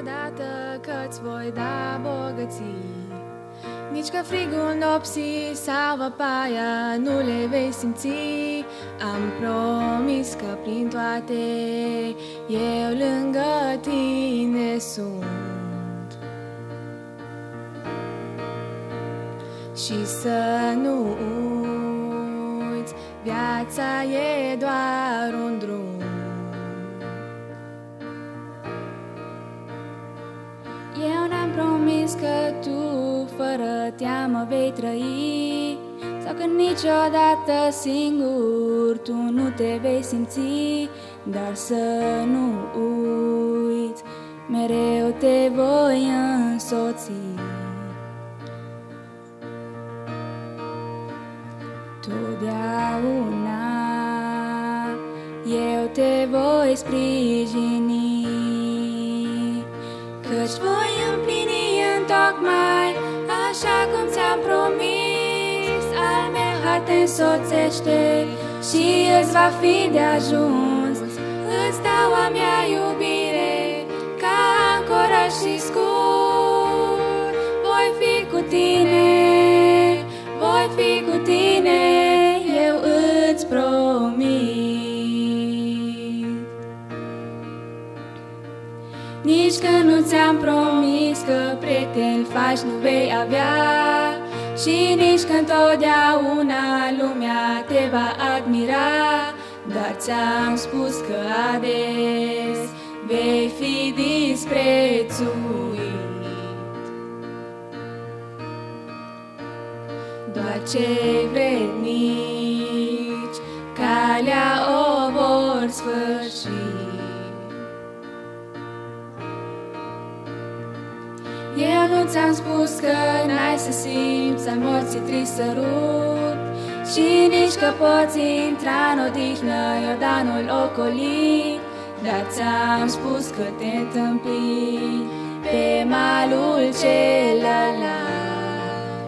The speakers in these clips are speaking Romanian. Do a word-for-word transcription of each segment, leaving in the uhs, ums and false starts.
niciodată că-ți voi da bogății, nici că frigul nopții sau văpaia nu le vei simți. Am promis că prin toate eu lângă tine sunt. Și să nu uiți, viața e doar un drum. Eu n-am promis că tu fără teamă vei trăi, sau că niciodată singur tu nu te vei simți. Dar să nu uiți, mereu te voi însoți. Totdeauna eu te voi sprijini, căci voi împlini întocmai așa cum ți-am promis. Al meu har te însoțește și îți va fi de ajuns. Îți dau a mea iubire ca ancoră și scut. Voi fi cu tine, voi fi cu tine, eu îți promit. Nici că nu ți-am promis că prieteni faci nu vei avea, și nici că întotdeauna lumea te va admira. Dar ți-am spus că ades vei fi disprețuit. Doar cei vrednici calea o vor sfârși. Eu nu ți-am spus că n-ai să simți al morții trist sărut, și nici că poți intra în odihnă Iordanul ocolit. Dar ți-am spus că te întâmpini pe malul celălalt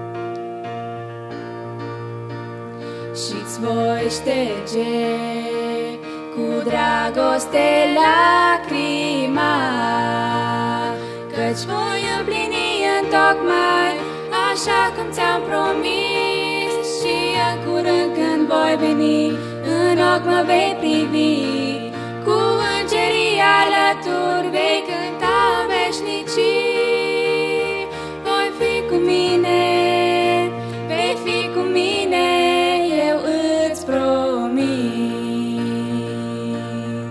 și-ți voi șterge cu dragoste lacrima, căci voi împlini întocmai așa cum ți-am promis. Și în curând când voi veni, în ochi mă vei privi, cu îngerii alături vei cânta veșnicii. Voi fi cu mine, vei fi cu mine, eu îți promit.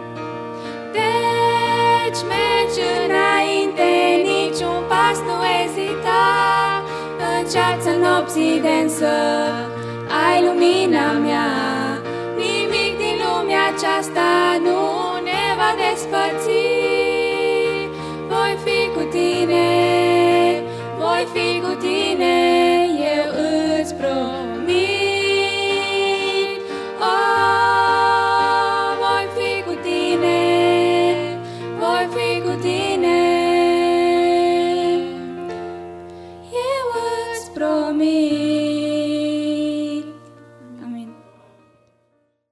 Deci mergi înainte, niciun pas nu ezita, încearță nopții densă, ai lumina mea. Nimic din lumea aceasta nu ne va despărți. Voi fi cu tine, voi fi cu tine, eu îți promit. Oh, voi fi cu tine, voi fi cu tine, eu îți promit.